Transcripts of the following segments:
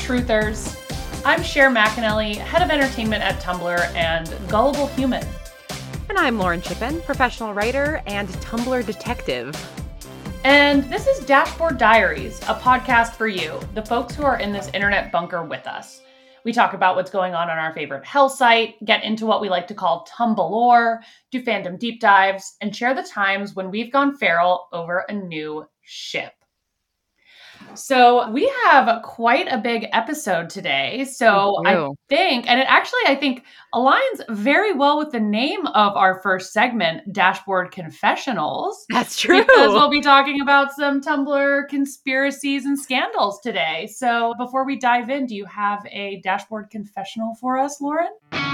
truthers. I'm Cher McAnally, head of entertainment at Tumblr and gullible human. And I'm Lauren Chippen, professional writer and Tumblr detective. And this is Dashboard Diaries, a podcast for you, the folks who are in this internet bunker with us. We talk about what's going on our favorite hell site, get into what we like to call Tumblr, do fandom deep dives, and share the times when we've gone feral over a new ship. So we have quite a big episode today. So I think aligns very well with the name of our first segment, Dashboard Confessionals. That's true. Because we'll be talking about some Tumblr conspiracies and scandals today. So before we dive in, do you have a Dashboard Confessional for us, Lauren?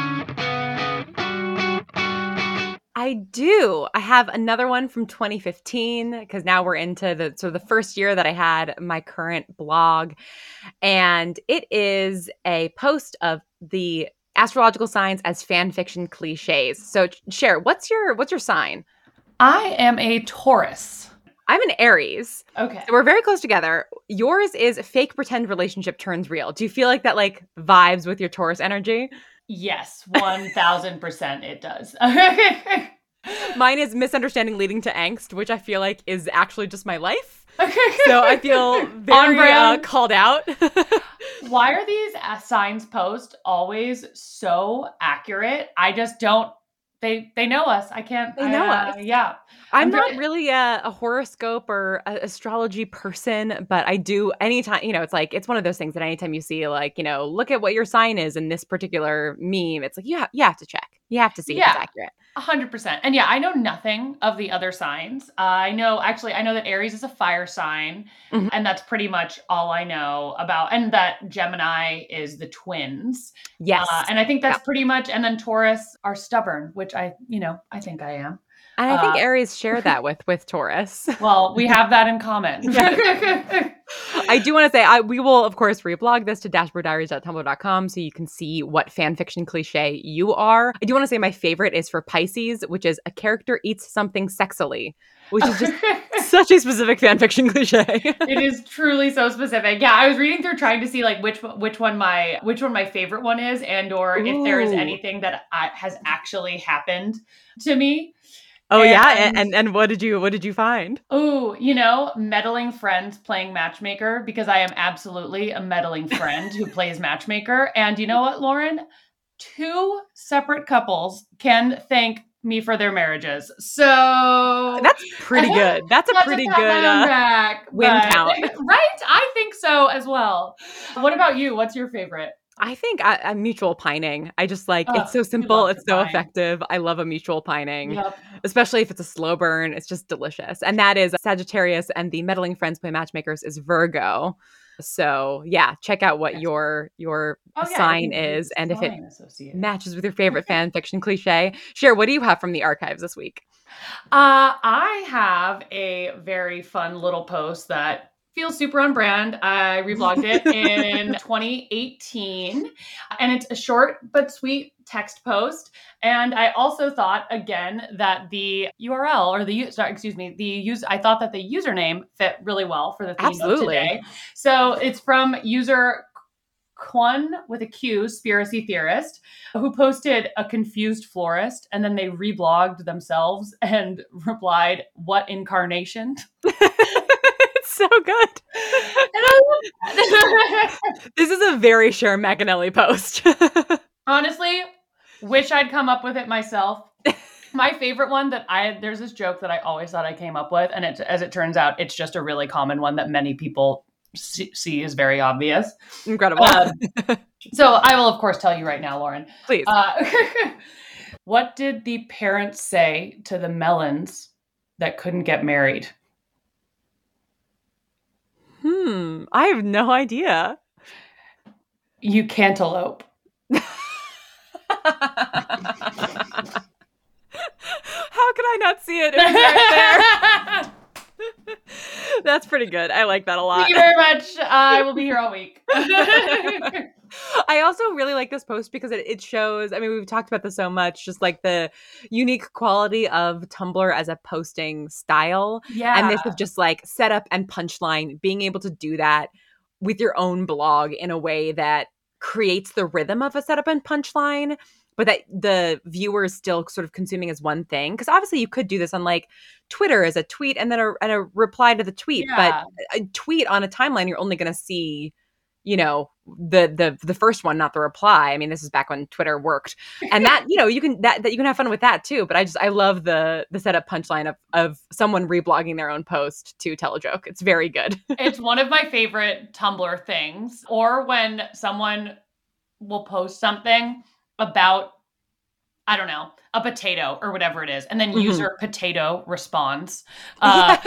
I do. I have another one from 2015 because now we're into the first year that I had my current blog. And it is a post of the astrological signs as fan fiction cliches. So Cher, what's your sign? I am a Taurus. I'm an Aries. Okay. So we're very close together. Yours is fake pretend relationship turns real. Do you feel like that vibes with your Taurus energy? Yes, 1000% it does. Mine is misunderstanding leading to angst, which I feel like is actually just my life. So I feel very called out. Why are these signs posts always so accurate? I just don't. They know us. I can't. They know us. Yeah. I'm not really a horoscope or astrology person, but I do anytime, it's one of those things that anytime you see look at what your sign is in this particular meme, it's like, you have to check. You have to see if it's accurate. 100%. And yeah, I know nothing of the other signs. I know that Aries is a fire sign, and that's pretty much all I know about. And that Gemini is the twins. Yes. And I think that's pretty much, and then Taurus are stubborn, which I think I am. And I think Aries share that with Taurus. Well, we have that in common. I do want to say, we will, of course, reblog this to dashboarddiaries.tumblr.com so you can see what fan fiction cliche you are. I do want to say my favorite is for Pisces, which is a character eats something sexily, which is just such a specific fan fiction cliche. It is truly so specific. Yeah, I was reading through trying to see which one my favorite one is, and or if there is anything that has actually happened to me. Oh, and what did you find? Oh, meddling friends playing matchmaker, because I am absolutely a meddling friend who plays matchmaker. And you know what, Lauren? 2 separate couples can thank me for their marriages. So that's pretty good. That's a pretty good win count. Right? I think so as well. What about you? What's your favorite? I think I'm mutual pining. I just it's so simple. It's so effective. I love a mutual pining, especially if it's a slow burn. It's just delicious. And that is Sagittarius, and the meddling friends play matchmakers is Virgo. So yeah, check out what your sign is, and if it matches with your favorite fan fiction cliche. Cher, what do you have from the archives this week? I have a very fun little post that feels super on brand. I reblogged it in 2018, and it's a short but sweet text post. And I also thought again that the URL or I thought that the username fit really well for the theme of today. So it's from user Kwon with a Q, Spiracy Theorist, who posted a confused florist, and then they reblogged themselves and replied, "What incarnation?" So good. This is a very Cher McAnally post. Honestly, wish I'd come up with it myself. My favorite one there's this joke that I always thought I came up with, and as it turns out, it's just a really common one that many people see is very obvious. Incredible. So I will, of course, tell you right now, Lauren. Please. What did the parents say to the melons that couldn't get married? I have no idea. You cantaloupe. How could I not see it? It was right there. That's pretty good. I like that a lot. Thank you very much. I will be here all week. I also really like this post because it shows, we've talked about this so much, just like the unique quality of Tumblr as a posting style. Yeah. And this is just like setup and punchline, being able to do that with your own blog in a way that creates the rhythm of a setup and punchline, but that the viewer is still sort of consuming as one thing. Because obviously you could do this on like Twitter as a tweet and then a reply to the tweet. Yeah. But a tweet on a timeline, you're only going to see, you know, the first one, not the reply. I mean, this is back when Twitter worked, and that, you know, you can that you can have fun with that too. But I love the setup punchline of someone reblogging their own post to tell a joke. It's very good. It's one of my favorite Tumblr things. Or when someone will post something about, I don't know, a potato or whatever it is, and then user potato responds. The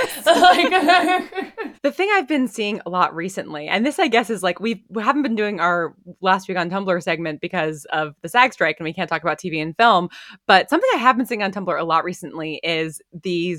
thing I've been seeing a lot recently, and this I guess is like we haven't been doing our last week on Tumblr segment because of the SAG strike and we can't talk about TV and film, but something I have been seeing on Tumblr a lot recently is the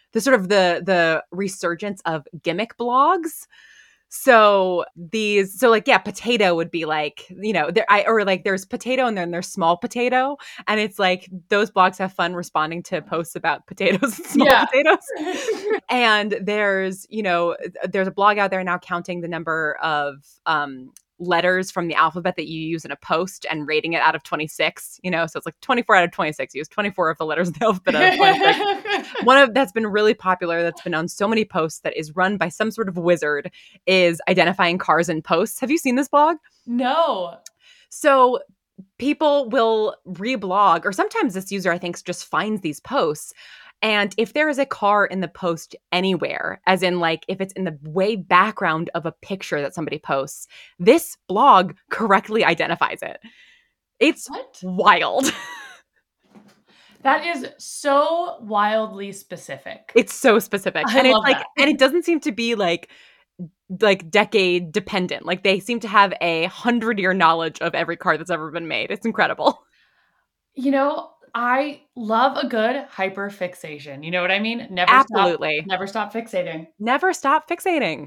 resurgence of gimmick blogs. So potato would be like, you know, there's potato and then there's small potato. And it's like those blogs have fun responding to posts about potatoes and small potatoes. And there's a blog out there now counting the number of letters from the alphabet that you use in a post and rating it out of 26, you know, so it's like 24 out of 26. You use 24 of the letters of the alphabet out of 26. That's been really popular, that's been on so many posts, that is run by some sort of wizard, is identifying cars in posts. Have you seen this blog? No. So people will reblog, or sometimes this user, I think, just finds these posts. And if there is a car in the post anywhere, as in like if it's in the way background of a picture that somebody posts, this blog correctly identifies it. It's wild. That is so wildly specific. It's so specific. And it's like, and it doesn't seem to be like decade dependent. Like they seem to have 100-year knowledge of every car that's ever been made. It's incredible. You know, I love a good hyperfixation. You know what I mean? Absolutely. Never stop fixating. Never stop fixating.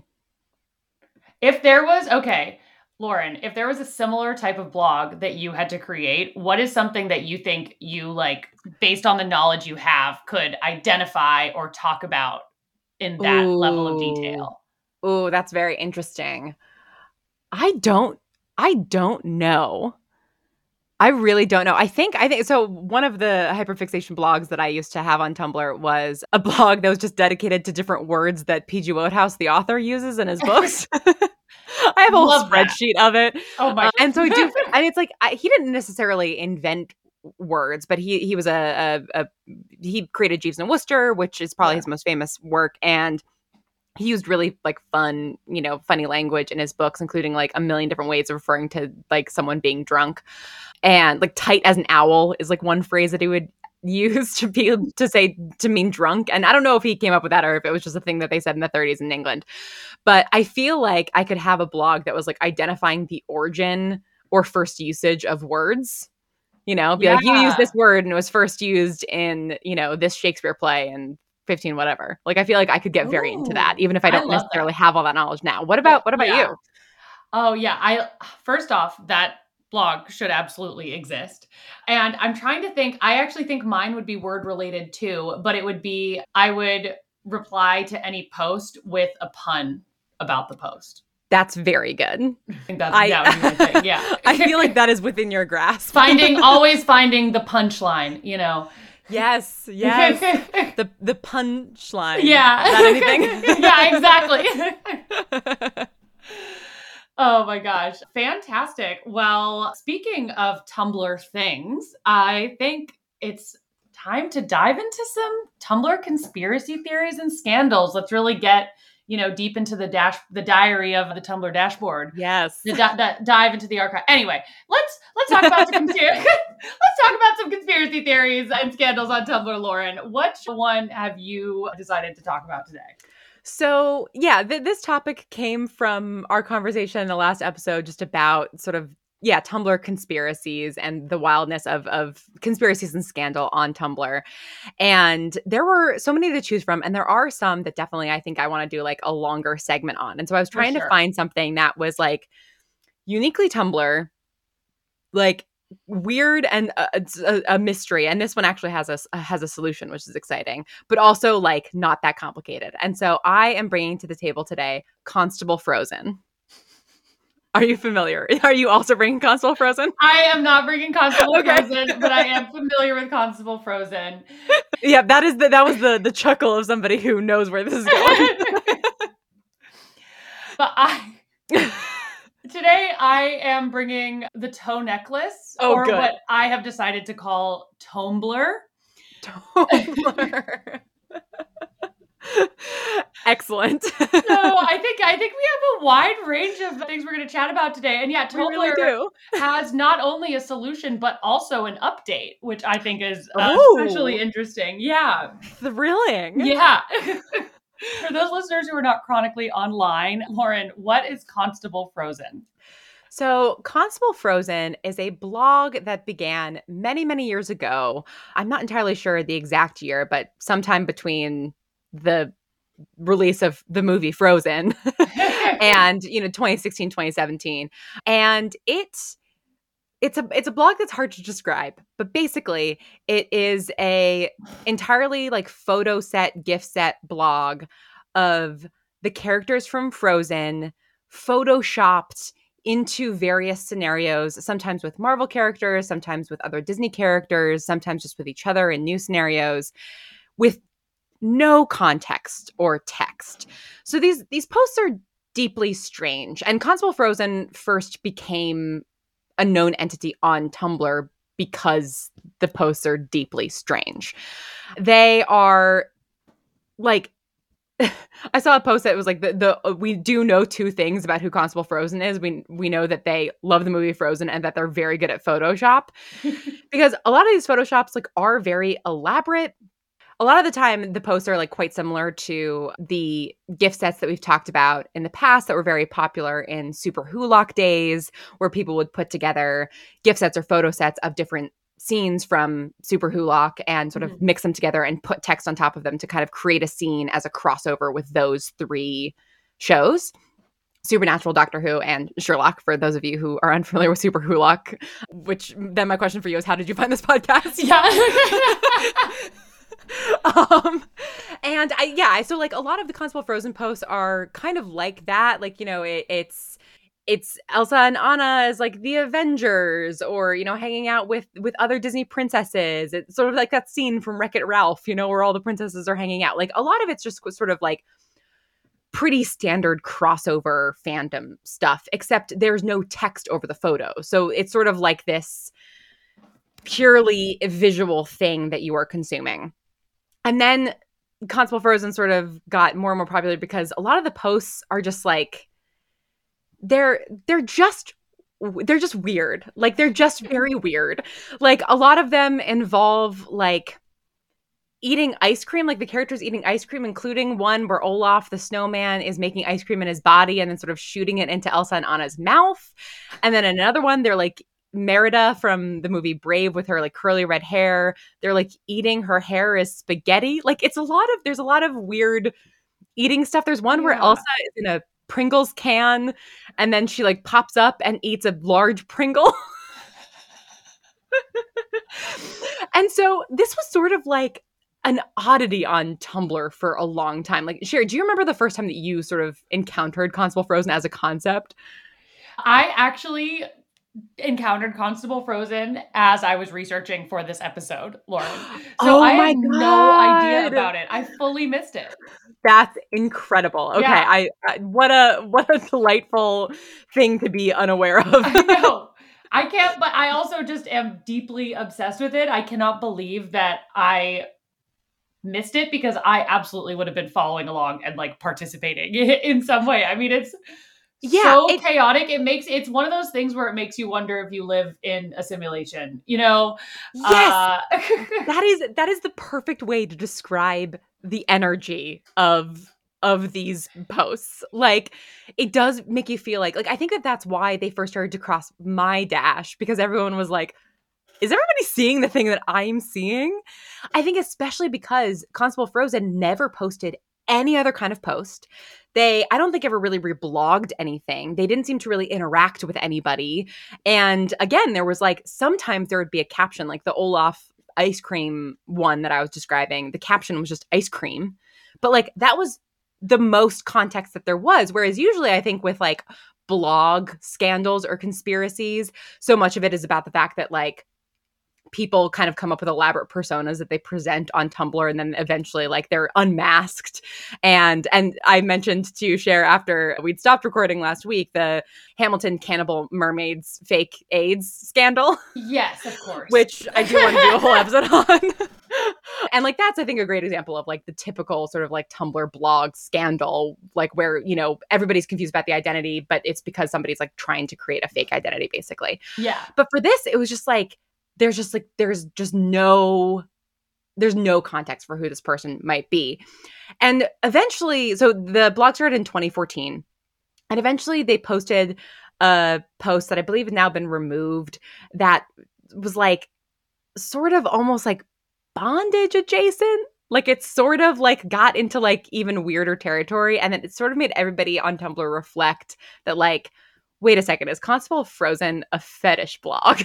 If there was, okay, Lauren, if there was a similar type of blog that you had to create, what is something that you think you, like, based on the knowledge you have, could identify or talk about in that level of detail? Ooh, that's very interesting. I don't know. I really don't know. I think so. One of the hyperfixation blogs that I used to have on Tumblr was a blog that was just dedicated to different words that P.G. Wodehouse, the author, uses in his books. I have a whole spreadsheet of it. Oh my! And so and it's like he didn't necessarily invent words, but he created Jeeves and Wooster, which is probably his most famous work, and he used really like fun, you know, funny language in his books, including like a million different ways of referring to like someone being drunk. And like tight as an owl is like one phrase that he would use to mean drunk. And I don't know if he came up with that or if it was just a thing that they said in the 30s in England. But I feel like I could have a blog that was like identifying the origin or first usage of words. You know, be like, you use this word and it was first used in, you know, this Shakespeare play and 15 whatever. Like I feel like I could get very into that, even if I don't necessarily have all that knowledge now. What about you? Oh yeah, first off, that blog should absolutely exist. And I'm trying to think, I actually think mine would be word related too, but it would be, I would reply to any post with a pun about the post. That's very good. I think that would be my thing. Yeah. I feel like that is within your grasp. Always finding the punchline, you know. Yes. The punchline. Yeah. Is that anything? Yeah, exactly. Oh my gosh. Fantastic. Well, speaking of Tumblr things, I think it's time to dive into some Tumblr conspiracy theories and scandals. Let's really get, you know, deep into the diary of the Tumblr dashboard. Yes. Dive into the archive. Anyway, let's talk about some conspiracy theories and scandals on Tumblr, Lauren. Which one have you decided to talk about today? So, yeah, this topic came from our conversation in the last episode just about sort of, Tumblr conspiracies and the wildness of conspiracies and scandal on Tumblr. And there were so many to choose from. And there are some that definitely I think I want to do like a longer segment on. And so I was trying to find something that was like uniquely Tumblr, like weird and a mystery. And this one actually has a solution, which is exciting, but also like not that complicated. And so I am bringing to the table today Constable Frozen. Are you familiar? Are you also bringing Constable Frozen? I am not bringing Constable Frozen, but I am familiar with Constable Frozen. Yeah, that was the chuckle of somebody who knows where this is going. But today I am bringing the toe necklace, Oh, or good. what I have decided to call Tombler. Tombler. Excellent. So I think we have a wide range of things we're going to chat about today. And yeah, Tombler really has not only a solution, but also an update, which I think is especially interesting. Yeah. Thrilling. Yeah. For those listeners who are not chronically online, Lauren, what is Constable Frozen? So Constable Frozen is a blog that began many, many years ago. I'm not entirely sure the exact year, but sometime between the release of the movie Frozen and 2016, 2017. And it's a blog that's hard to describe, but basically it is a entirely like photo set, gift set blog of the characters from Frozen photoshopped into various scenarios, sometimes with Marvel characters, sometimes with other Disney characters, sometimes just with each other in new scenarios, with no context or text. So these posts are deeply strange. And Constable Frozen first became a known entity on Tumblr because the posts are deeply strange. They are like I saw a post that was like we do know two things about who Constable Frozen is. We know that they love the movie Frozen and that they're very good at Photoshop. Because a lot of these Photoshops like are very elaborate. A lot of the time, the posts are like quite similar to the gift sets that we've talked about in the past that were very popular in Super Wholock days, where people would put together gift sets or photo sets of different scenes from Super Wholock and sort of mix them together and put text on top of them to kind of create a scene as a crossover with those three shows. Supernatural, Doctor Who, and Sherlock, for those of you who are unfamiliar with Super Wholock, which then my question for you is, how did you find this podcast? Yeah. So like a lot of the Constable Frozen posts are kind of like that. Like, it's Elsa and Anna as like the Avengers, or, hanging out with other Disney princesses. It's sort of like that scene from Wreck-It Ralph, where all the princesses are hanging out. Like a lot of it's just sort of like pretty standard crossover fandom stuff, except there's no text over the photo. So it's sort of like this purely visual thing that you are consuming. And then Constable Frozen sort of got more and more popular because a lot of the posts are just like, they're just weird. Like, they're just very weird. Like, a lot of them involve like eating ice cream, like the characters eating ice cream, including one where Olaf the snowman is making ice cream in his body and then sort of shooting it into Elsa and Anna's mouth. And then another one, they're like Merida from the movie Brave with her like curly red hair. They're like eating her hair as spaghetti. Like, there's a lot of weird eating stuff. There's one where Elsa is in a Pringles can and then she like pops up and eats a large Pringle. And so this was sort of like an oddity on Tumblr for a long time. Like, Sherry, do you remember the first time that you sort of encountered Constable Frozen as a concept? I actually encountered Constable Frozen as I was researching for this episode, Lauren. So I had no idea about it. I fully missed it. That's incredible. Okay, yeah. I what a delightful thing to be unaware of. I know. I can't, but I also just am deeply obsessed with it. I cannot believe that I missed it, because I absolutely would have been following along and like participating in some way. I mean, it's so chaotic. It's one of those things where it makes you wonder if you live in a simulation, Yes. That is the perfect way to describe the energy of these posts. Like, it does make you feel like I think that's why they first started to cross my dash, because everyone was like, is everybody seeing the thing that I'm seeing? I think especially because Constable Frozen never posted any other kind of post. I don't think ever really reblogged anything. They didn't seem to really interact with anybody. And again, there was like, sometimes there would be a caption, like the Olaf ice cream one that I was describing. The caption was just ice cream. But like, that was the most context that there was. Whereas usually I think with like blog scandals or conspiracies. So much of it is about the fact that like people kind of come up with elaborate personas that they present on Tumblr, and then eventually like they're unmasked. And I mentioned to Cher after we'd stopped recording last week, the Hamilton Cannibal Mermaids fake AIDS scandal. Yes, of course. Which I do want to do a whole episode on. And like that's I think a great example of like the typical sort of like Tumblr blog scandal, like where, you know, everybody's confused about the identity, but it's because somebody's like trying to create a fake identity basically. Yeah. But for this, it was just like there's no context for who this person might be. And eventually, so the blog started in 2014, and eventually they posted a post that I believe has now been removed that was like sort of almost like bondage adjacent. Like it sort of like got into like even weirder territory, and then it sort of made everybody on Tumblr reflect that like, wait a second, is Constable Frozen a fetish blog?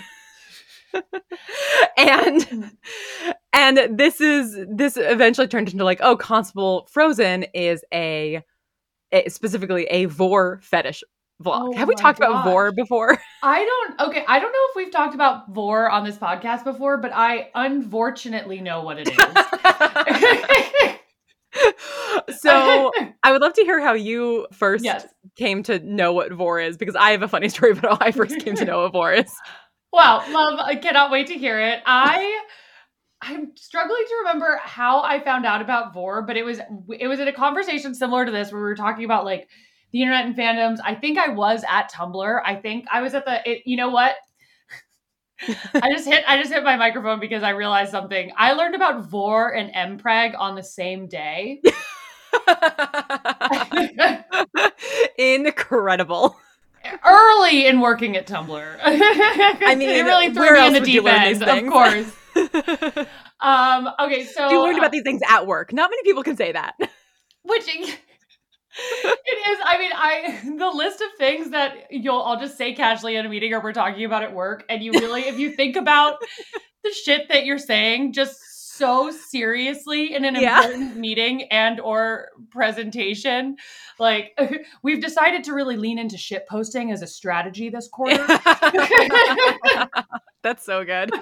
and this eventually turned into like, oh, Constable Frozen is specifically a vor fetish vlog. Oh, have we talked about vor before? I don't know if we've talked about vor on this podcast before, but I unfortunately know what it is. So I would love to hear how you first came to know what vor is, because I have a funny story about how I first came to know what vor is. Wow, love, I cannot wait to hear it. I'm struggling to remember how I found out about vor, but it was in a conversation similar to this where we were talking about like the internet and fandoms. I think I was at Tumblr. I think I was at you know what? I just hit my microphone because I realized something. I learned about vor and mpreg on the same day. Incredible. Early in working at Tumblr. I mean, it really threw me in the deep end, of course. Okay, so you learned about these things at work. Not many people can say that. Which it is. I mean, the list of things that I'll just say casually in a meeting or we're talking about at work, and you really, if you think about the shit that you're saying, just so seriously in an important meeting and or presentation. Like, we've decided to really lean into shit posting as a strategy this quarter. That's so good.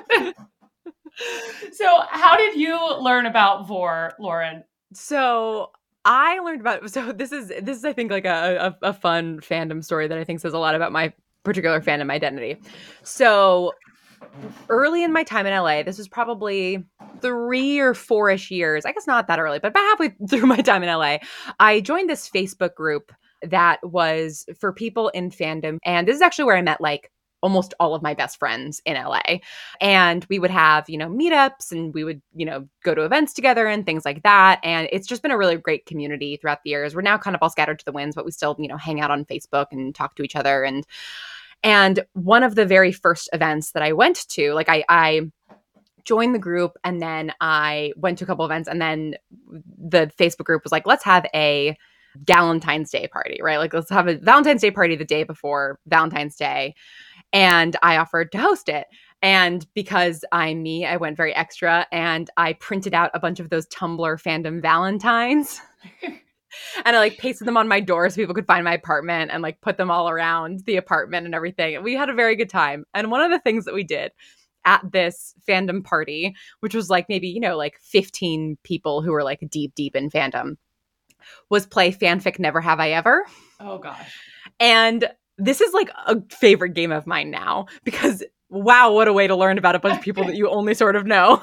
So how did you learn about vor, Lauren? So I learned about, this is I think like a fun fandom story that I think says a lot about my particular fandom identity. So early in my time in LA, this was probably 3 or 4-ish years, I guess not that early, but about halfway through my time in LA, I joined this Facebook group that was for people in fandom. And this is actually where I met like almost all of my best friends in LA. And we would have, meetups, and we would, go to events together and things like that. And it's just been a really great community throughout the years. We're now kind of all scattered to the winds, but we still, hang out on Facebook and talk to each other. And one of the very first events that I went to, like I joined the group, and then I went to a couple events, and then the Facebook group was like, let's have a Valentine's Day party, right? Like, let's have a Valentine's Day party the day before Valentine's Day. And I offered to host it. And because I'm me, I went very extra, and I printed out a bunch of those Tumblr fandom Valentines. And I like pasted them on my door so people could find my apartment, and like put them all around the apartment and everything. We had a very good time. And one of the things that we did at this fandom party, which was like maybe, like 15 people who were like deep in fandom, was play Fanfic Never Have I Ever. Oh gosh. And this is like a favorite game of mine now, because wow, what a way to learn about a bunch of people that you only sort of know.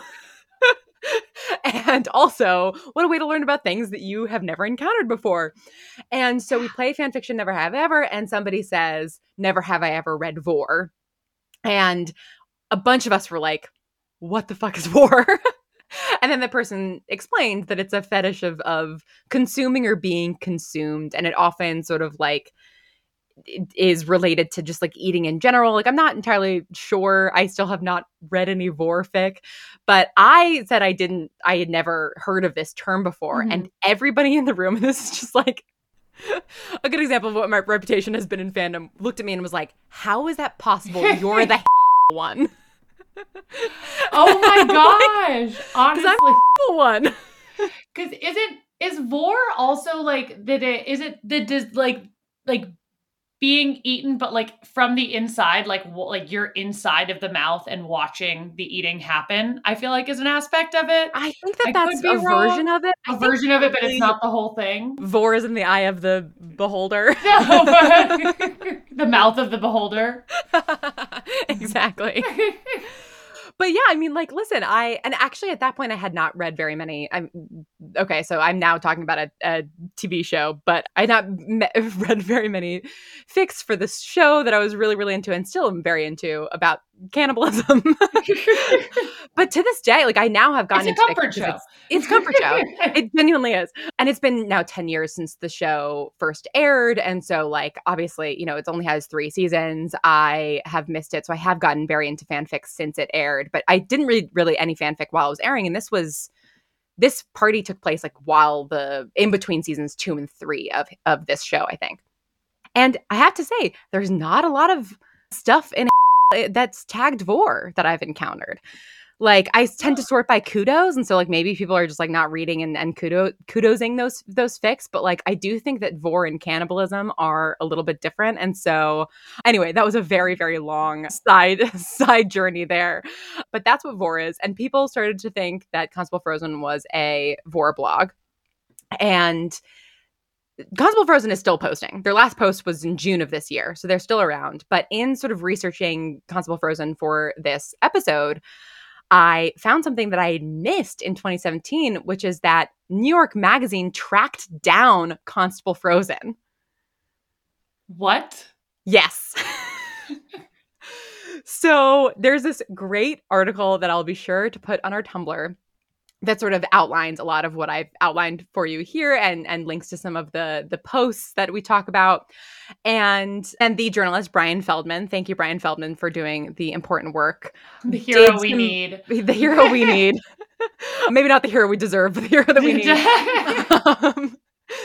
And also, what a way to learn about things that you have never encountered before. And so we play Fanfiction Never Have I Ever, and somebody says, never have I ever read vor. And a bunch of us were like, what the fuck is vor? And then the person explained that it's a fetish of consuming or being consumed. And it often sort of like is related to just like eating in general. Like, I'm not entirely sure. I still have not read any vorfic, but I said I had never heard of this term before. Mm-hmm. And everybody in the room, and this is just like a good example of what my reputation has been in fandom, looked at me and was like, how is that possible? You're the one. Oh my gosh. Honestly. I'm the one. Because is vor also like, like being eaten, but like from the inside, like you're inside of the mouth and watching the eating happen, I feel like is an aspect of it. I think that I that's could be a wrong. version of it. I A think version of it, but it's probably not the whole thing. Vor is in the eye of the beholder. No, but the mouth of the beholder. Exactly. But yeah, I mean, like, listen, and actually at that point I had not read very many. Okay, so I'm now talking about a TV show, but I had not read very many fics for this show that I was really, really into and still am very into about cannibalism. But to this day, like, I now have gotten into comfort show. It's comfort show. It genuinely is. And it's been now 10 years since the show first aired. And so, like, obviously, it only has 3 seasons. I have missed it. So I have gotten very into fanfic since it aired, but I didn't read really any fanfic while it was airing. And this party took place like while in between seasons 2 and 3 of this show, I think. And I have to say, there's not a lot of stuff in that's tagged Vor that I've encountered. Like, I tend to sort by kudos, and so like maybe people are just like not reading and kudosing those fics, but like I do think that Vor and cannibalism are a little bit different, and so anyway, that was a very, very long side journey there, but that's what Vor is, and people started to think that Constable Frozen was a Vor blog, and Constable Frozen is still posting. Their last post was in June of this year, so they're still around. But in sort of researching Constable Frozen for this episode, I found something that I had missed in 2017, which is that New York Magazine tracked down Constable Frozen. What? Yes. So there's this great article that I'll be sure to put on our Tumblr that sort of outlines a lot of what I've outlined for you here and links to some of the posts that we talk about. And the journalist, Brian Feldman, thank you, Brian Feldman, for doing the important work. The hero we need. The hero we need. Maybe not the hero we deserve, but the hero that we need.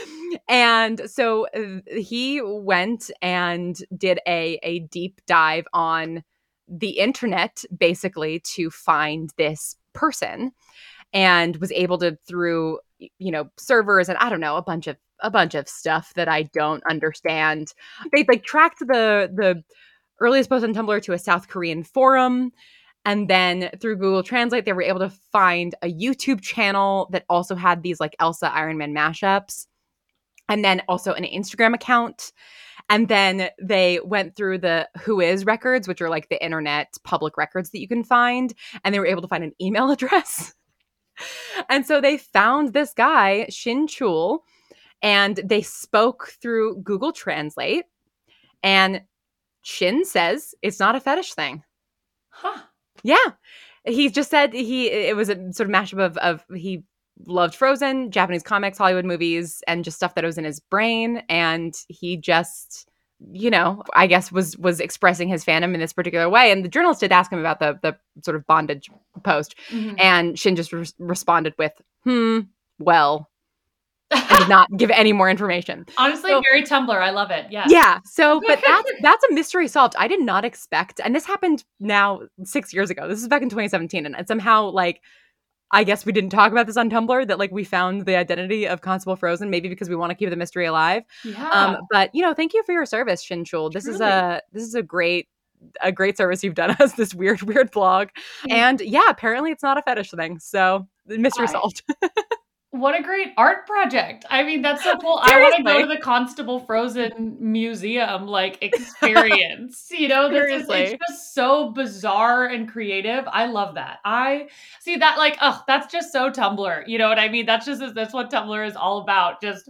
And so he went and did a deep dive on the internet, basically, to find this person. And was able to, through servers and I don't know, a bunch of stuff that I don't understand. They like tracked the earliest post on Tumblr to a South Korean forum, and then through Google Translate they were able to find a YouTube channel that also had these like Elsa Iron Man mashups, and then also an Instagram account. And then they went through the Whois records, which are like the internet public records that you can find, and they were able to find an email address. And so they found this guy, Shin Chul, and they spoke through Google Translate. And Shin says it's not a fetish thing. Huh. Yeah. He just said it was a sort of mashup of he loved Frozen, Japanese comics, Hollywood movies, and just stuff that was in his brain. And he just, I guess was expressing his fandom in this particular way. And the journalist did ask him about the sort of bondage post. Mm-hmm. And Shin just responded with, well, and did not give any more information. Honestly, very Tumblr. I love it. Yeah. Yeah. So, but that's a mystery solved. I did not expect, and this happened now 6 years ago. This is back in 2017. And somehow, like, I guess we didn't talk about this on Tumblr, that like we found the identity of Constable Frozen, maybe because we want to keep the mystery alive. Yeah. But thank you for your service, Shin Chul. This is a great service you've done us, this weird blog. And yeah, apparently it's not a fetish thing. So mystery solved. What a great art project. I mean, that's so cool. Seriously. I want to go to the Constable Frozen museum, like, experience. It's just so bizarre and creative. I love that. I see that, like, that's just so Tumblr. You know what I mean? That's what Tumblr is all about. Just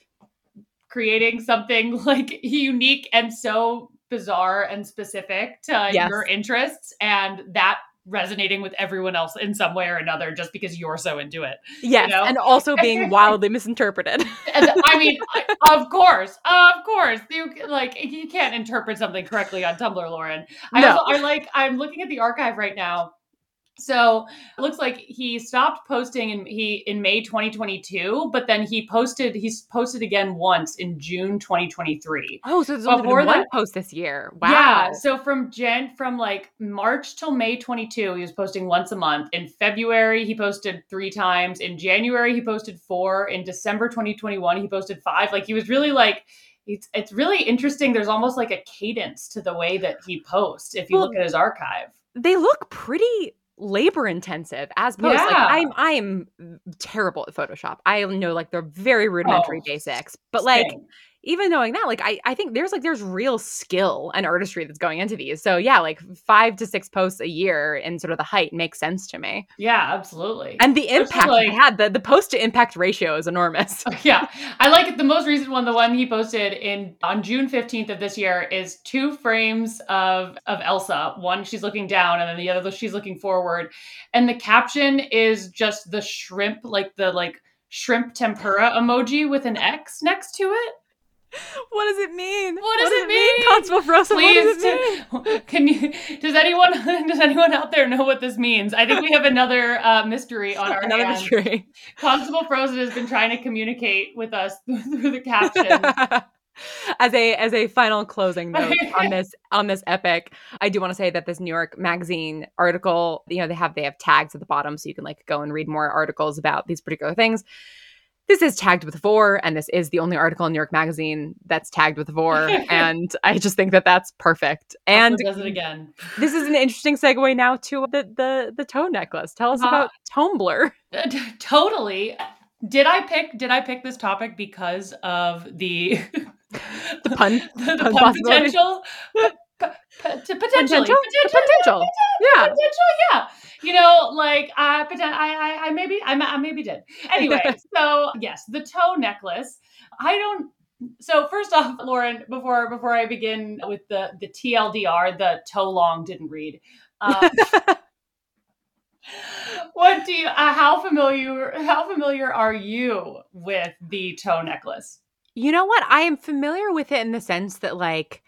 creating something, like, unique and so bizarre and specific to your interests, and that resonating with everyone else in some way or another just because you're so into it. Yes, and also being wildly misinterpreted. I mean, of course. You can't interpret something correctly on Tumblr, Lauren. I'm looking at the archive right now. So it looks like he stopped posting in May 2022, but then he's posted again once in June 2023. Oh, so there's only been one post this year. Wow. Yeah. So from like March till May 22, he was posting once a month. In February, he posted 3 times. In January, he posted 4. In December 2021, he posted 5. Like, he was really like It's really interesting. There's almost like a cadence to the way that he posts if you look at his archive. They look pretty labor intensive as posts. Yeah. Like I'm terrible at Photoshop. I know like the very rudimentary basics, but like even knowing that, like I think there's real skill and artistry that's going into these. So yeah, like 5 to 6 posts a year in sort of the height makes sense to me. Yeah, absolutely. And the impact they had, the post to impact ratio is enormous. Yeah. I like it. The most recent one, the one he posted on June 15th of this year, is 2 frames of Elsa. One, she's looking down, and then the other, she's looking forward. And the caption is just the shrimp, like the shrimp tempura emoji with an X next to it. What does it mean? What does it mean? Constable Frozen, Please, what does it mean? Does anyone out there know what this means? I think we have another mystery on our hands. Mystery. Constable Frozen has been trying to communicate with us through the captions. As a final closing note on this epic, I do want to say that this New York Magazine article, they have tags at the bottom, so you can like go and read more articles about these particular things. This is tagged with vor, and this is the only article in New York Magazine that's tagged with vor, and I just think that that's perfect. And does it again. This is an interesting segue now to the toe necklace. Tell us about Tumblr. Totally. Did I pick this topic because of the pun potential? Potential. Yeah. I maybe did. Anyway, so yes, the toe necklace. So first off, Lauren, before I begin with the TLDR, the toe long didn't read. How familiar are you with the toe necklace? You know what? I am familiar with it in the sense that like,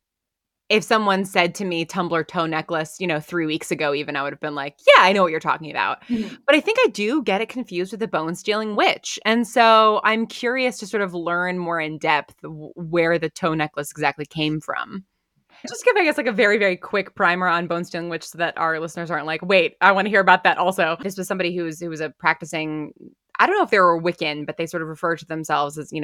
if someone said to me Tumblr toe necklace, 3 weeks ago, even I would have been like, yeah, I know what you're talking about. Mm-hmm. But I think I do get it confused with the bone stealing witch. And so I'm curious to sort of learn more in depth where the toe necklace exactly came from. Just give, I guess, like a very, very quick primer on bone stealing witch so that our listeners aren't like, wait, I want to hear about that also. This was somebody who was a practicing, I don't know if they were Wiccan, but they sort of refer to themselves as,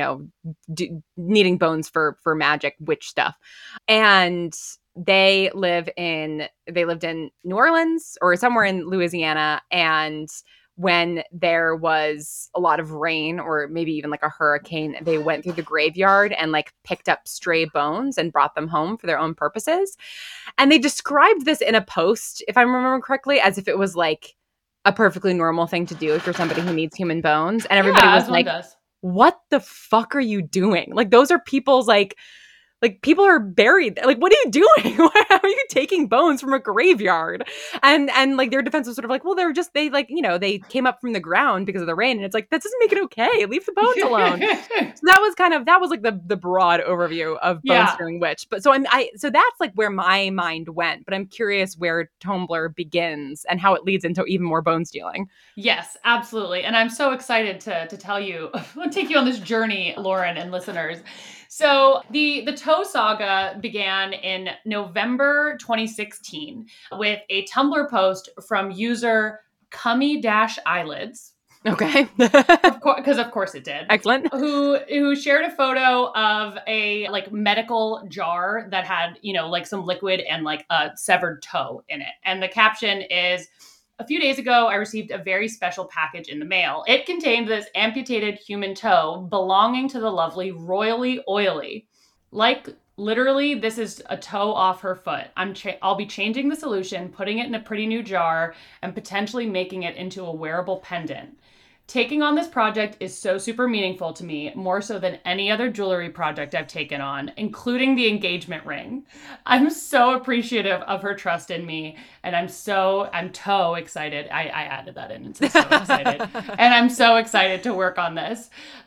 needing bones for magic witch stuff. And they lived in New Orleans or somewhere in Louisiana. And when there was a lot of rain or maybe even like a hurricane, they went through the graveyard and like picked up stray bones and brought them home for their own purposes. And they described this in a post, if I remember correctly, as if it was like a perfectly normal thing to do if you're somebody who needs human bones. And everybody was like, what the fuck are you doing? Like, those are people's like people are buried. Like, what are you doing? Why are you taking bones from a graveyard? And like their defense was sort of like, well, they came up from the ground because of the rain. And it's like, that doesn't make it okay. Leave the bones alone. So that was like the broad overview of bone stealing witch. But so so that's like where my mind went. But I'm curious where Tumblr begins and how it leads into even more bone stealing. Yes, absolutely. And I'm so excited to tell you, I'll take you on this journey, Lauren and listeners. So the toe saga began in November 2016 with a Tumblr post from user Cummy-Eyelids. Okay. Because of course it did. Excellent. Who shared a photo of a like medical jar that had, like some liquid and like a severed toe in it. And the caption is, "A few days ago, I received a very special package in the mail. It contained this amputated human toe belonging to the lovely Royally Oily. Like, literally, this is a toe off her foot. I'll be changing the solution, putting it in a pretty new jar, and potentially making it into a wearable pendant. Taking on this project is so super meaningful to me, more so than any other jewelry project I've taken on, including the engagement ring. I'm so appreciative of her trust in me, and I'm so excited. I added that in and said so excited. And I'm so excited to work on this.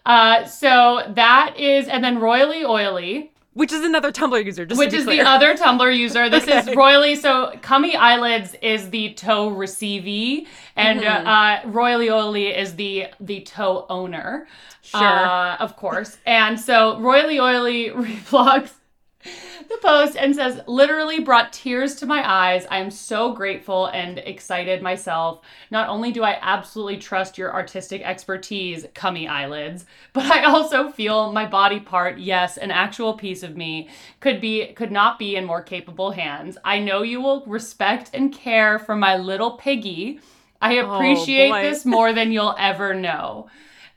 So that is, and then Royally Oily, which is another Tumblr user, which is the other Tumblr user. This is Royally. So Cummy-Eyelids is the toe receivee, and Royally Oily is the toe owner. Sure. Of course. And so Royally Oily reblogs the post and says, literally brought tears to my eyes. I am so grateful and excited myself. Not only do I absolutely trust your artistic expertise, cummy eyelids, but I also feel my body part, yes, an actual piece of me, could not be in more capable hands. I know you will respect and care for my little piggy. I appreciate this more than you'll ever know.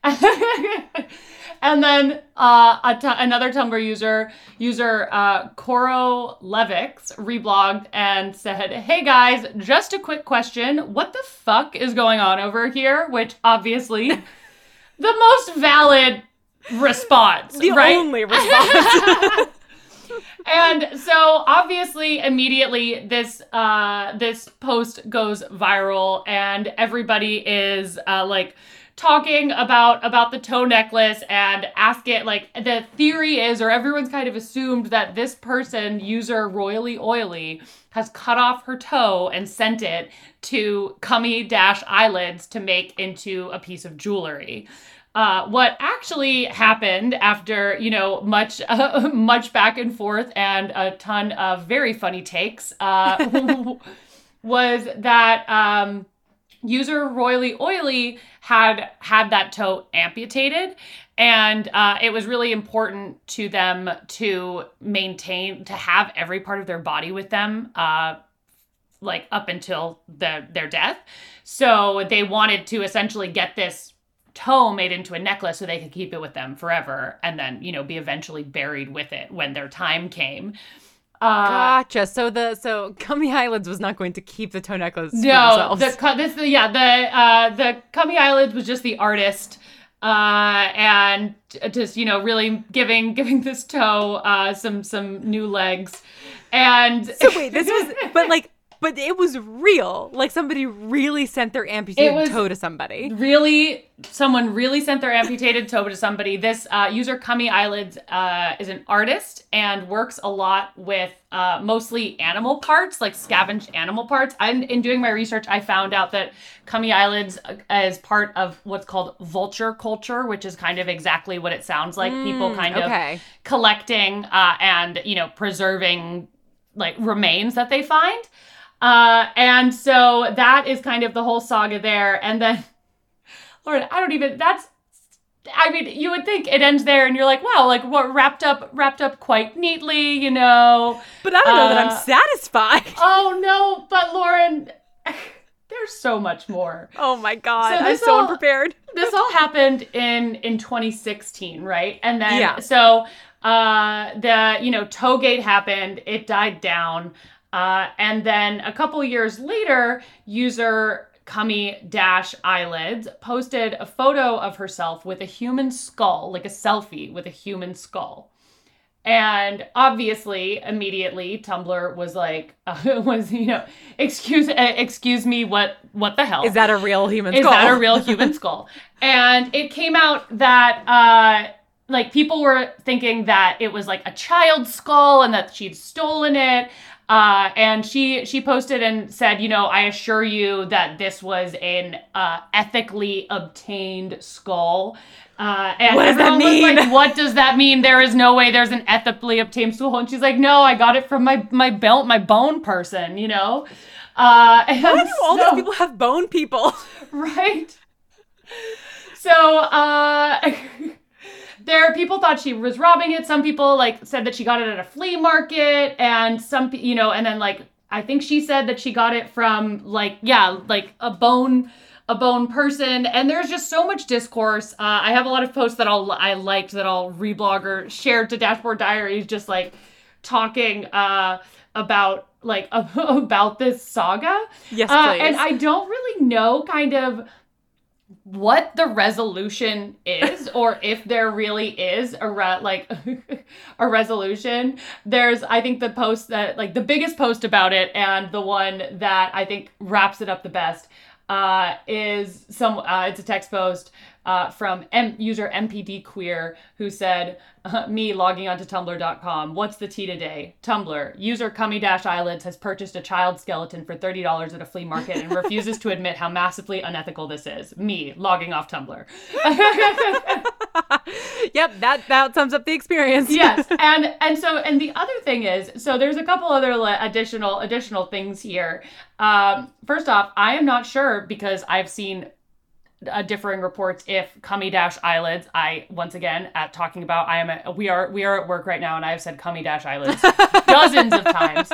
And then another Tumblr user Coro Levix reblogged and said, hey guys, just a quick question. What the fuck is going on over here? Which obviously the most valid response, the right? only response. And so obviously immediately this post goes viral and everybody is like talking about the toe necklace and ask it, like, the theory is, or everyone's kind of assumed, that this person, user Royally Oily, has cut off her toe and sent it to Cummy Eyelids to make into a piece of jewelry. What actually happened after, much back and forth and a ton of very funny takes, was that user Royally Oily had that toe amputated, and it was really important to them to have every part of their body with them, like up until their death. So they wanted to essentially get this toe made into a necklace so they could keep it with them forever, and then be eventually buried with it when their time came. Gotcha. So Cummy Eyelids was not going to keep the toe necklace for themselves. The Cummy Eyelids was just the artist, and just really giving this toe some new legs, and so wait, this was but it was real. Like, somebody really sent their amputated toe to somebody. Someone really sent their amputated toe to somebody. This user Cummy Eyelids is an artist and works a lot with mostly animal parts, like scavenged animal parts. In doing my research, I found out that Cummy Eyelids is part of what's called vulture culture, which is kind of exactly what it sounds like. People kind of collecting and preserving like remains that they find. And so that is kind of the whole saga there. And then, Lord, you would think it ends there and you're like, wow, like what wrapped up quite neatly, But I don't know that I'm satisfied. Oh no, but Lauren, there's so much more. Oh my God. I'm so unprepared. This all happened in 2016, right? And then, so, the, Toegate happened, it died down. And then a couple years later, user Cummy Eyelids posted a photo of herself with a human skull, like a selfie with a human skull. And obviously, immediately, Tumblr was like, excuse me, what the hell? Is that a real human skull? Is that a real human skull? And it came out that, people were thinking that it was like a child's skull and that she'd stolen it. And she posted and said, I assure you that this was an ethically obtained skull. And what does that mean? Was like, what does that mean? There is no way there's an ethically obtained skull. And she's like, no, I got it from my bone person, And why do all these people have bone people? Right. So, people thought she was robbing it. Some people said that she got it at a flea market, and some, and then I think she said that she got it from a bone person. And there's just so much discourse. I have a lot of posts that I liked that I'll reblog or shared to Dashboard Diaries, just talking about about this saga. Yes, please. And I don't really know kind of what the resolution is, or if there really is a resolution. There's, I think, the post that the biggest post about it, and the one that I think wraps it up the best, is it's a text post from user MPD Queer, who said, me logging onto tumblr.com. What's the tea today? Tumblr. User Cummy-Eyelids has purchased a child skeleton for $30 at a flea market and refuses to admit how massively unethical this is. Me logging off Tumblr. Yep, that sums up the experience. Yes. And the other thing is, so there's a couple other additional things here. First off, I am not sure, because I've seen differing reports, if Cummy-Eyelids, once again at talking about, we are at work right now, and I have said Cummy-Eyelids dozens of times.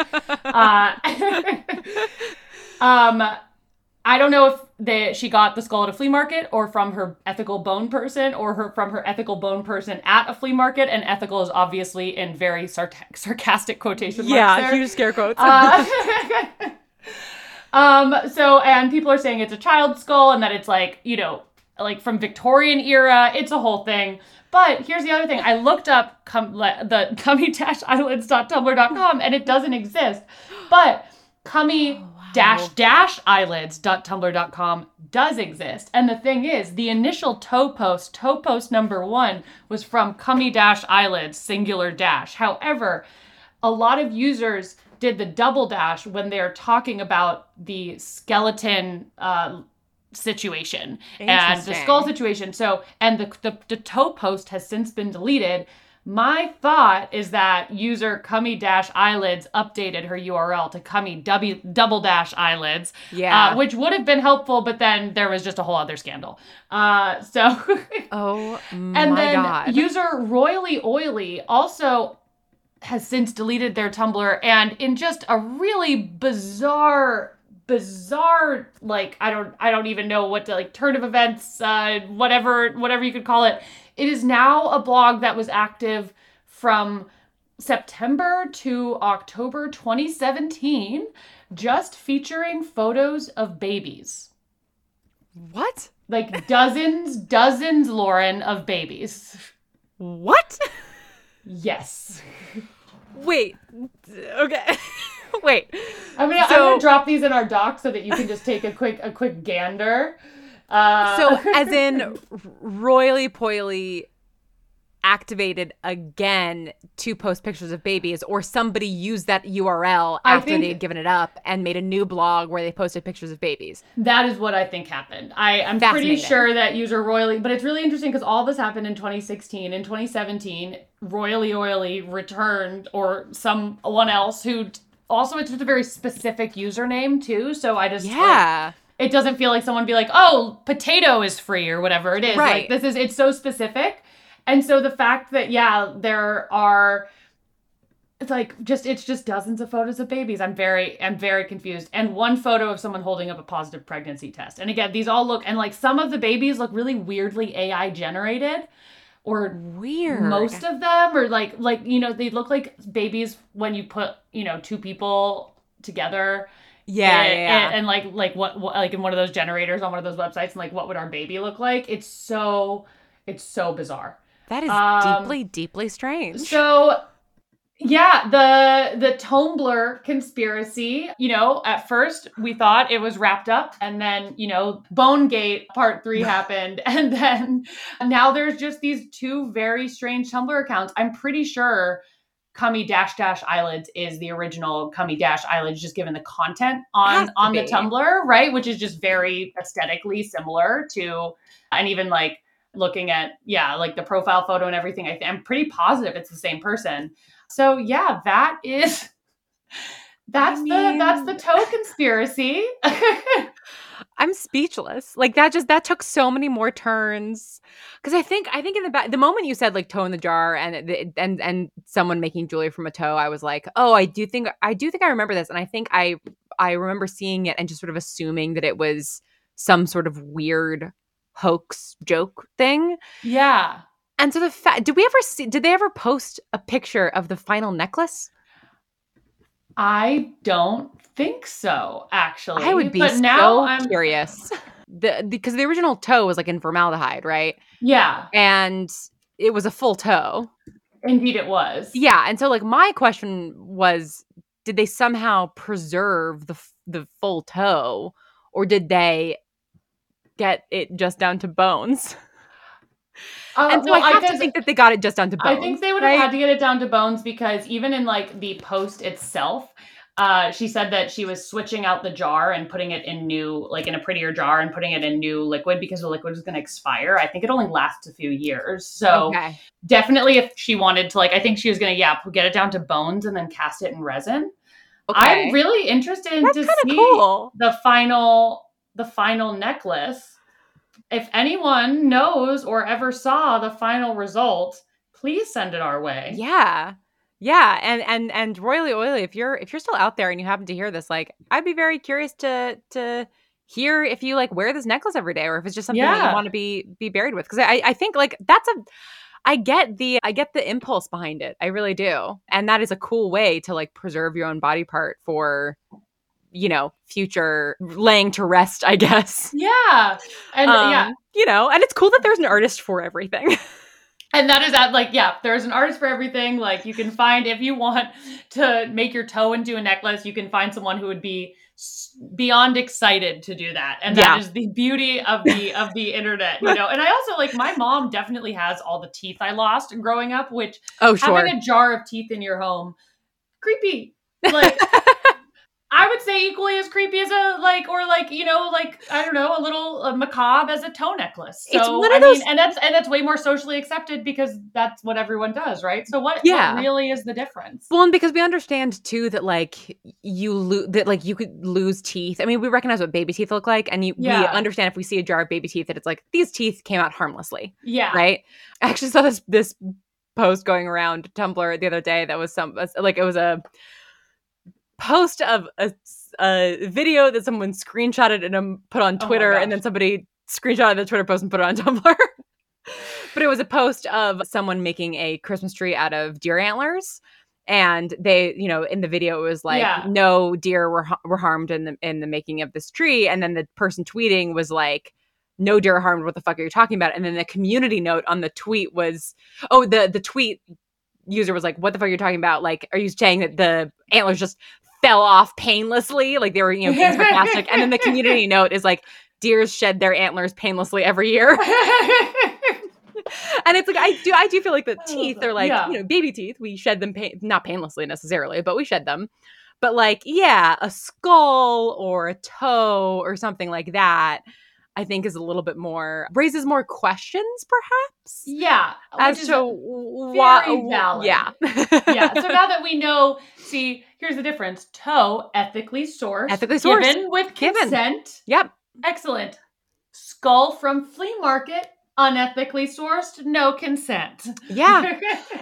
I don't know if she got the skull at a flea market, or from her ethical bone person, or from her ethical bone person at a flea market. And ethical is obviously in very sarcastic quotation marks. Yeah, huge scare quotes. And people are saying it's a child skull, and that it's like, like from Victorian era. It's a whole thing. But here's the other thing. I looked up the cummy-eyelids.tumblr.com, and it doesn't exist. But cummy-eyelids.tumblr.com does exist. And the thing is, the initial toe post number 1, was from cummy-eyelids, singular dash. However, a lot of users did the double dash when they're talking about the skeleton situation and the skull situation. So, and the toe post has since been deleted. My thought is that user Cummy-Eyelids updated her URL to Cummy-eyelids, which would have been helpful, but then there was just a whole other scandal. Oh my and then God. User Royally Oily also has since deleted their Tumblr, and in just a really bizarre, like, I don't even know what to, like, turn of events, whatever you could call it. It is now a blog that was active from September to October 2017, just featuring photos of babies. What? Like dozens, Lauren, of babies. What? Yes. Wait. Okay. Wait. I'm gonna drop these in our doc so that you can just take a quick gander. So, as in, Royally Poily activated again to post pictures of babies, or somebody used that URL after they had given it up and made a new blog where they posted pictures of babies. That is what I think happened. I'm pretty sure that user Royally, but it's really interesting because all this happened in 2016. In 2017, Royally Oily returned, or someone else who also, it's just a very specific username too. So I just, it doesn't feel like someone be like, oh, potato is free or whatever it is. Right. Like it's so specific. And so the fact that, there are, it's just dozens of photos of babies. I'm very confused. And one photo of someone holding up a positive pregnancy test. And again, these all look, and like some of the babies look really weirdly AI generated, or weird. Most of them, or like, they look like babies when you put, two people together. And like what like in one of those generators on one of those websites, and like, what would our baby look like? It's so bizarre. That is deeply, deeply strange. So, the Tumblr conspiracy, at first we thought it was wrapped up, and then, Bonegate Part 3 happened, and then now there's just these two very strange Tumblr accounts. I'm pretty sure Cummy-Eyelids is the original Cummy-Eyelids, just given the content on the Tumblr, right? Which is just very aesthetically similar to, and even like, looking at, like the profile photo and everything, I'm pretty positive it's the same person. So that's the toe conspiracy. I'm speechless. Like that took so many more turns. Because I think in the moment you said like toe in the jar and someone making jewelry from a toe, I was like, oh, I do think I remember this, and I think I remember seeing it and just sort of assuming that it was some sort of weird hoax joke thing. Yeah. And so did they ever post a picture of the final necklace? I don't think so, actually. I would be I'm curious. Because the original toe was like in formaldehyde, right? Yeah. And it was a full toe. Indeed it was. Yeah. And so like my question was, did they somehow preserve the full toe, or did they get it just down to bones? And so I have to think that they got it just down to bones. I think they would have had to get it down to bones because even in like the post itself, she said that she was switching out the jar and putting it in new, like in a prettier jar and putting it in new liquid because the liquid is going to expire. I think it only lasts a few years. So definitely if she wanted to, like, I think she was going to, get it down to bones and then cast it in resin. I'm really interested to see the final necklace. If anyone knows or ever saw the final result, please send it our way. Yeah. Yeah. And Royally Oily, if you're still out there and you happen to hear this, like, I'd be very curious to hear if you like wear this necklace every day or if it's just something that you want to be buried with. Cause I think like I get the impulse behind it. I really do. And that is a cool way to like preserve your own body part for, future laying to rest, I guess. Yeah. And and it's cool that there's an artist for everything. And that is there's an artist for everything. Like you can find, if you want to make your toe into a necklace, you can find someone who would be beyond excited to do that. And that is the beauty of the internet, And I also like, my mom definitely has all the teeth I lost growing up, which having a jar of teeth in your home, creepy. Like I would say equally as creepy as a I don't know, a little macabre as a toe necklace. So it's one of those, and that's way more socially accepted because that's what everyone does, right? So what really is the difference? Well, and because we understand too that like you could lose teeth. I mean, we recognize what baby teeth look like, and we understand if we see a jar of baby teeth that it's like these teeth came out harmlessly. Yeah, right. I actually saw this post going around Tumblr the other day that was it was a post of a video that someone screenshotted and put on Twitter, and then somebody screenshotted the Twitter post and put it on Tumblr. But it was a post of someone making a Christmas tree out of deer antlers, and they, in the video it was like no deer were harmed in the making of this tree, and then the person tweeting was like, no deer harmed, what the fuck are you talking about? And then the community note on the tweet was, the tweet user was like, what the fuck are you talking about? Like, are you saying that the antlers just fell off painlessly, like they were, being sarcastic? And then the community note is like, deers shed their antlers painlessly every year. And it's like, I do feel like the teeth are like, baby teeth. We shed them, not painlessly necessarily, but we shed them. But like, a skull or a toe or something like that, I think is a little bit more, raises more questions, perhaps. Yeah. As to why. Valid. Yeah. So now that we know, here's the difference. Toe, ethically sourced. Given with consent. Yep. Excellent. Skull from flea market, unethically sourced, no consent. Yeah.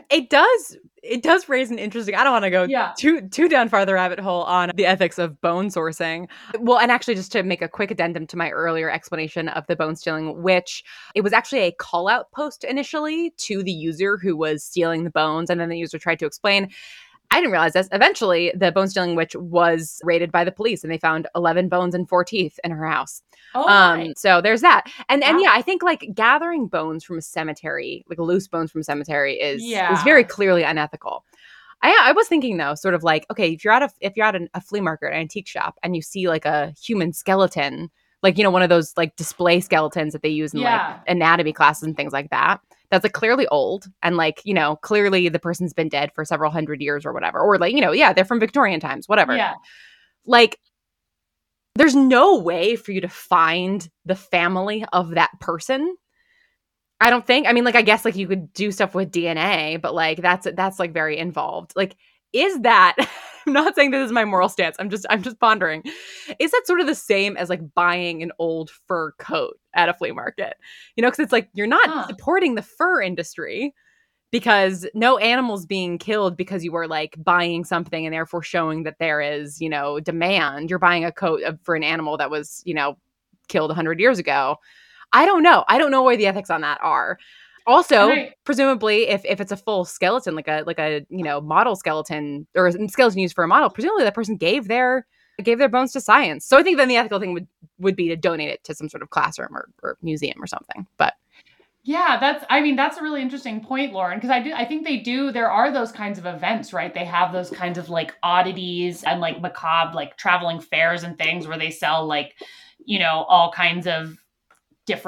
It does raise an interesting, I don't want to go too down farther rabbit hole on the ethics of bone sourcing. Well, and actually just to make a quick addendum to my earlier explanation of the bone stealing witch, it was actually a call out post initially to the user who was stealing the bones. And then the user tried to explain. I didn't realize this. Eventually, the bone stealing witch was raided by the police and they found 11 bones and 4 teeth in her house. So there's that. And I think like gathering bones from a cemetery, like loose bones from a cemetery is very clearly unethical. I was thinking though, sort of like, okay, if you're at a flea market or an antique shop and you see like a human skeleton, like, one of those like display skeletons that they use in like anatomy classes and things like that, that's like clearly old and like, clearly the person's been dead for several hundred years or whatever. Or like, they're from Victorian times, whatever. Yeah. Like, there's no way for you to find the family of that person. I don't think. I mean, like, I guess like you could do stuff with DNA, but like that's like very involved. Like, is that I'm not saying this is my moral stance. I'm just pondering. Is that sort of the same as like buying an old fur coat at a flea market? Because it's like you're not supporting the fur industry because no animal's being killed because you were like buying something and therefore showing that there is, demand. You're buying a coat for an animal that was, killed 100 years ago. I don't know. I don't know where the ethics on that are. Also, presumably, if it's a full skeleton, like a model skeleton or a skeleton used for a model, presumably that person gave their bones to science. So I think then the ethical thing would be to donate it to some sort of classroom or museum or something. But yeah, that's a really interesting point, Lauren, because I think there are those kinds of events, right? They have those kinds of like oddities and like macabre, like traveling fairs and things where they sell like, all kinds of different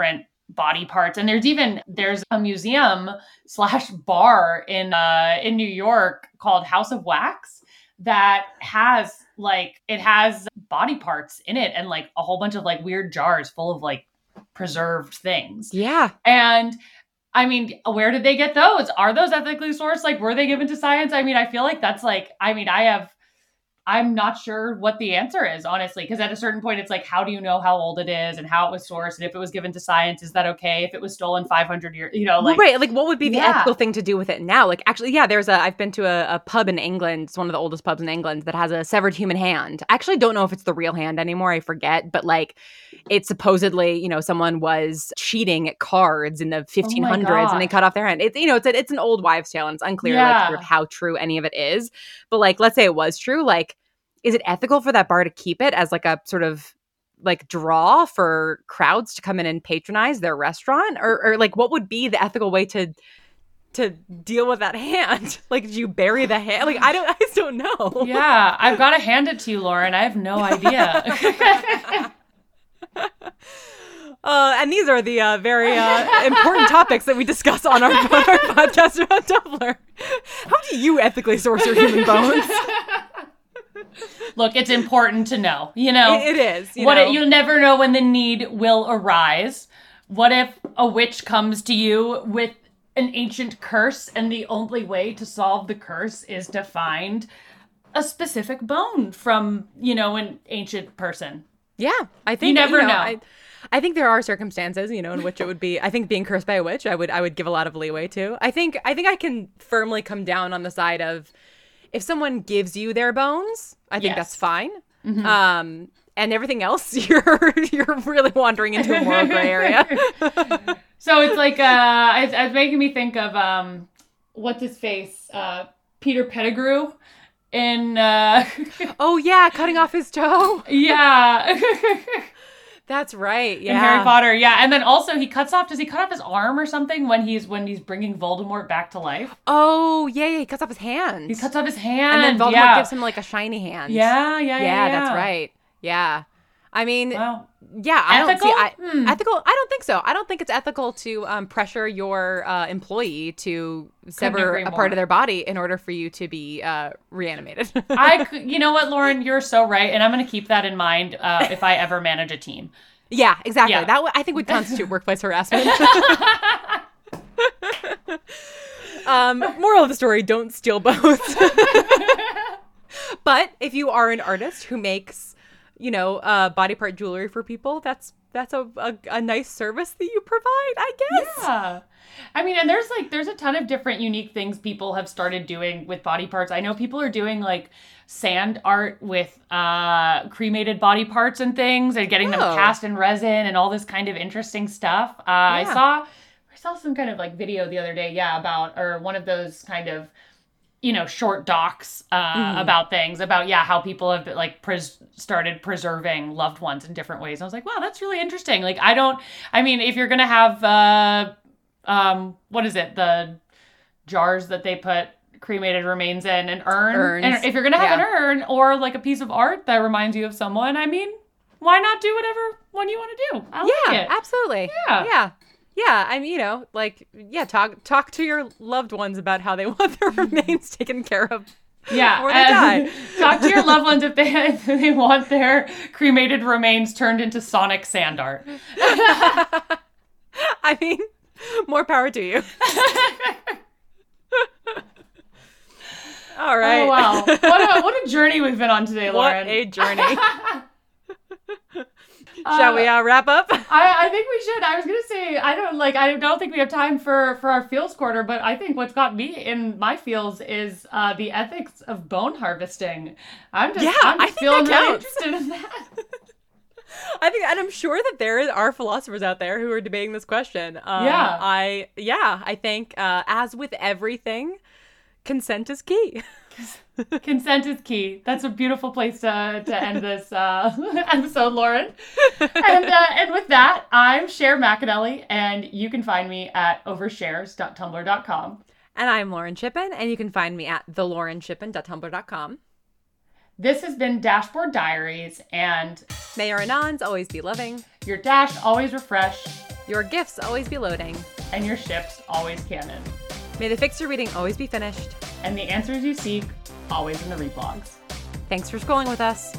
body parts. And there's a museum / bar in New York called House of Wax that has it has body parts in it and like a whole bunch of like weird jars full of like preserved things. Yeah. And I mean, where did they get those? Are those ethically sourced? Like, were they given to science? I mean, I feel like that's like, I mean, I'm not sure what the answer is, honestly, because at a certain point, it's like, how do you know how old it is and how it was sourced? And if it was given to science, is that okay? If it was stolen 500 years, like. Right. Like, what would be the ethical thing to do with it now? Like, actually, yeah, I've been to a pub in England. It's one of the oldest pubs in England that has a severed human hand. I actually don't know if it's the real hand anymore. I forget. But like, it's supposedly, someone was cheating at cards in the 1500s and they cut off their hand. It's an old wives' tale and it's unclear like sort of how true any of it is. But like, let's say it was true. Like, is it ethical for that bar to keep it as like a sort of like draw for crowds to come in and patronize their restaurant? Or like what would be the ethical way to deal with that hand? Like, do you bury the hand? Like, I just don't know. Yeah, I've got to hand it to you, Lauren. I have no idea. And these are the very important topics that we discuss on our podcast about Tumblr. How do you ethically source your human bones? Look, it's important to know, It is. You'll never know when the need will arise. What if a witch comes to you with an ancient curse and the only way to solve the curse is to find a specific bone from, an ancient person? Yeah, I think you never know. I think there are circumstances, in which it would be. I think being cursed by a witch, I would give a lot of leeway to. I think I can firmly come down on the side of if someone gives you their bones, I think that's fine. Mm-hmm. And everything else, you're really wandering into a moral gray area. So it's like it's making me think of what's his face, Peter Pettigrew. In oh yeah, cutting off his toe. Yeah. That's right. Yeah. In Harry Potter. Yeah. And then also does he cut off his arm or something when he's bringing Voldemort back to life? Oh, yeah. He cuts off his hand. He cuts off his hand. And then Voldemort gives him like a shiny hand. Yeah. Yeah, that's right. Yeah. I mean, wow. Yeah, ethical? Ethical? I don't think so. I don't think it's ethical to pressure your employee to sever a part of their body in order for you to be reanimated. You know what, Lauren? You're so right, and I'm going to keep that in mind if I ever manage a team. Yeah, exactly. Yeah. That I think would constitute workplace harassment. Moral of the story: don't steal bones. But if you are an artist who makes body part jewelry for people, that's a nice service that you provide, I guess. Yeah. I mean, and there's a ton of different unique things people have started doing with body parts. I know people are doing like sand art with cremated body parts and things and getting them cast in resin and all this kind of interesting stuff. I saw some kind of like video the other day, about, or one of those kind of short docs about things, about, how people have like started preserving loved ones in different ways. I was like, wow, that's really interesting. Like, if you're going to have, what is it? The jars that they put cremated remains in, an urn. Urns. And if you're going to have an urn or like a piece of art that reminds you of someone, why not do whatever one you want to do? I like it. Absolutely. Yeah. Yeah, I mean, talk to your loved ones about how they want their remains taken care of before they die. Talk to your loved ones if they want their cremated remains turned into sonic sand art. I mean, more power to you. All right. Oh, wow. What a journey we've been on today, Lauren. What a journey. Shall we wrap up? I think we should. I was gonna say I don't think we have time for our feels quarter, but I think what's got me in my feels is the ethics of bone harvesting. I'm just feeling really interested in that. I think, and I'm sure that there are philosophers out there who are debating this question. I think as with everything, consent is key. Consent is key. That's a beautiful place to end this episode, Lauren. And with that, I'm Cher McAnally, and you can find me at overshares.tumblr.com. And I'm Lauren Shippen, and you can find me at theLaurenShippen.tumblr.com. This has been Dashboard Diaries, and may your anons always be loving, your dash always refresh, Your gifts always be loading. And your ships always canon. May the Fix Your Reading always be finished. And the answers you seek always in the reblogs. Thanks for scrolling with us.